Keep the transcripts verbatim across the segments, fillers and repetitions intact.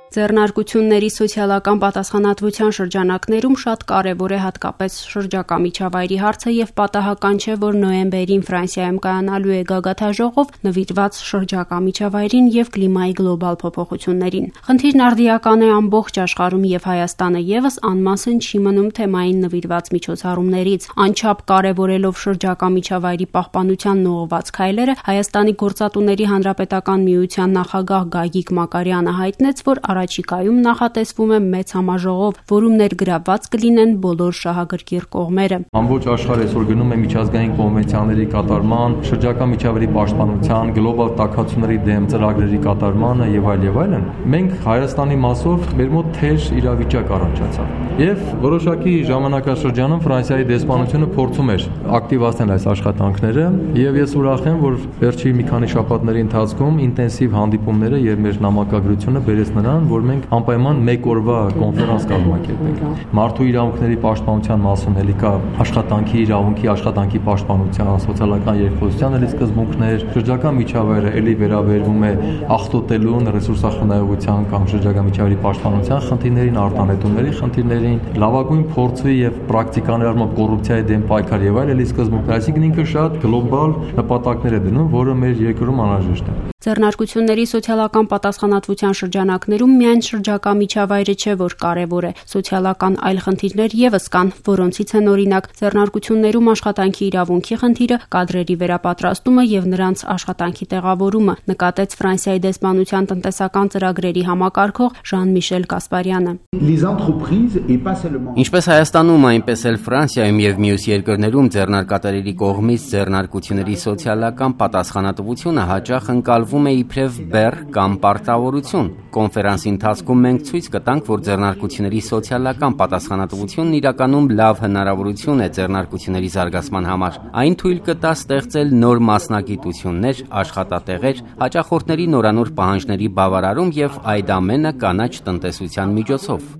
Ձեռնարկությունների սոցիալական պատասխանատվության շրջանակներում շատ կարևոր է հատկապես շրջակա միջավայրի հարցը և պատահական չէ, որ նոյեմբերին Ֆրանսիայում կայանալու է գագաթաժողով նվիրված շրջակա միջավայրին և կլիմայի գլոբալ փոփոխություններին։ Խնդիրն արդիական է ամբողջ աշխարհում և Հայաստանը ևս անմասն չի մնում թեմային նվիրված միջոցառումներից։ Անչափ կարևորելով շրջակա միջավայրի պահպանությանն ուղղված քայլերը, Հայաստանի գործատուների հանրապետական միության նախագահ Գագիկ Մակարյանը հայտնեց, որ առաջիկայում նախատեսվում է մեծ համաժողով, որում ներգրավված կլինեն բոլոր շահագրգիռ կողմերը։ Ամբողջ աշխարհը այսօր գնում է միջազգային կոնվենցիաների կատարման, շրջակա միջավայրի պաշտպանության, գլոբալ տաքացումների դեմ ծրագրերի կատարմանը եւ այլ եւ այլն։ Մենք Հայաստանի մասով մեր մոտ թեժ իրավիճակ առաջացավ։ Եվ որոշակի ժամանակաշրջանում Ֆրանսիայի դեսպանությունը փորձում էր ակտիվացնել այս աշխատանքները, եւ ես ուրախ եմ, որ վերջի մի քանի շաբաթների ընթացքում ինտենսիվ հանդիպումները եւ մեր նամակագրությունը բերեց նրան, որ մենք անպայման մեկ օրվա կոնֆերանս կազմակերպենք։ Մարդու իրավունքների պաշտպանության մասում էլի կա աշխատանքի իրավունքի, աշխատանքի պաշտպանության, սոցիալական երկխոսության էլի սկզբունքներ, շրջակա միջավայրը էլի վերաբերվում է աղտոտելուն, ռեսուրսախնայողության կամ շրջակա միջավայրի պաշտպանության խնդիրներին, արտանետումների խնդիրներին, լավագույն փորձի եւ պրակտիկաների կոռուպցիայի դեմ պայքար եւ այլ էլի սկզբունքներ, այսինքն ինքը շատ գլոբալ նպատակներ է դնում, որը մեր երկրում անհրաժեշտ է։ Ձեռնարկությունների սոցիալական պատասխանատվության շրջանակներում միայն շրջակա միջավայրը չէ, որ կարևոր է։ Սոցիալական այլ խնդիրներ ևս կան, որոնցից են օրինակ ձեռնարկություններում աշխատանքի իրավունքի խնդիրը, կադրերի վերապատրաստումը եւ նրանց աշխատանքի տեղավորումը, նկատեց Ֆրանսիայի դեսպանության տնտեսական ծրագրերի համակարգող Ժան-Միշել Կասպարյանը։ Ինչպես Հայաստանում, այնպես էլ Ֆրանսիայում եւ մյուս երկրներում ձեռնարկատերերի կողմից ձեռնարկությունների սոցիալական պատասխանատվությունը հաճախ ընկալվում է իբրև բեռ կամ պարտավորություն։ Կոնֆերանսի ընթացքում մենք ցույց կտանք, որ ձեռնարկությունների սոցիալական պատասխանատվությունն իրականում լավ հնարավորություն է ձեռնարկությունների զարգացման համար։ Այն թույլ կտա ստեղծել նոր մասնագիտություններ, աշխատատեղեր, հաճախորդների նորանոր պահանջների բավարարում եւ այդ ամենը կանաչ տնտեսության միջոցով։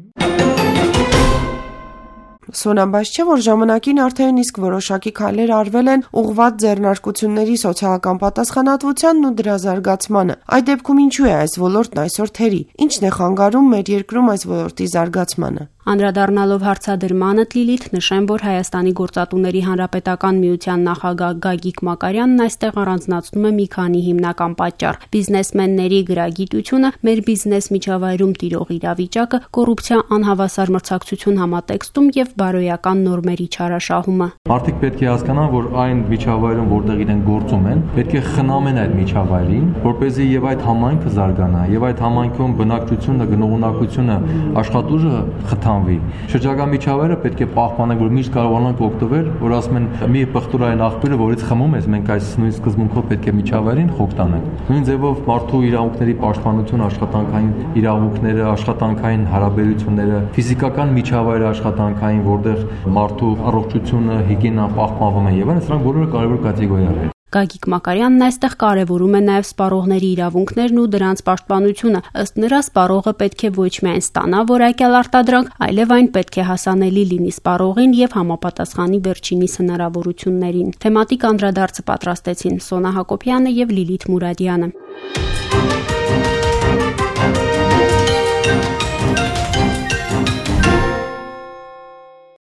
Սոնամբաց չէ, որ ժամանակին արդեն իսկ որոշակի քայլեր արվել են ուղղված ձեռնարկությունների սոցիալական պատասխանատվությանն ու դրա զարգացմանը։ Այդ դեպքում ինչու է այս ոլորտն այսօր թերի։ Ինչն է խանգարում մեր երկրում այս ոլորտի զարգացմանը։ Անդրադառնալով հարցադրմանը Լիլիթ նշեմ, որ Հայաստանի գործատուների հանրապետական միության նախագահ Գագիկ Մակարյանն այստեղ առանձնացնում է մի քանի հիմնական պատճառ՝ բիզնեսմենների գրագիտությունը, մեր բիզնես միջավայրում տիրող իրավիճակը, կոռուպցիա անհավասար մրցակցություն համատեքստում եւ բարոյական նորմերի չարաշահումը։ Մարդիկ պետք է հասկանան, որ այն միջավայրում, որտեղ իրենք գործում են, պետք է խնամեն այդ միջավայրին, որպեսզի եւ այդ համայնքը զարգանա, եւ այդ համայնքում բնակչությունը, գնողունակությունը, աշխատուժը խթանվի։ Շրջակա միջավայրը պետք է պահպանել, որ միշտ կարողանանք օգտվել, որ ասում են մի պղտորային աղբյուրը, որից խմում ես, մենք այս նույն սկզբունքով պետք է միջավայրին խոք տանենք։ Նույն ձևով մարդու իրավունքների պաշտպանություն, աշխատանքային իրավունքները, աշխատանքային հարաբերությունները, ֆիզիկական միջավայրը աշխատանքային, որտեղ մարդու առողջությունը, հիգիենան պահպանվում է եւ այլն, սրանք բոլորը կարևոր կատեգորիաներ են։ Գագիկ Մակարյանն այստեղ կարևորում է նաև սպառողների իրավունքներն ու դրանց պաշտպանությունը։ Ըստ նրա, սպառողը պետք է ոչ միայն ստանա որակյալ արտադրանք, այլև այն պետք է հասանելի լինի սպառողին եւ համապատասխանի վերջինիս հնարավորություններին։ Թեմատիկ անդրադարձը պատրաստեցին Սոնա Հակոբյանը եւ Լիլիթ Մուրադյանը։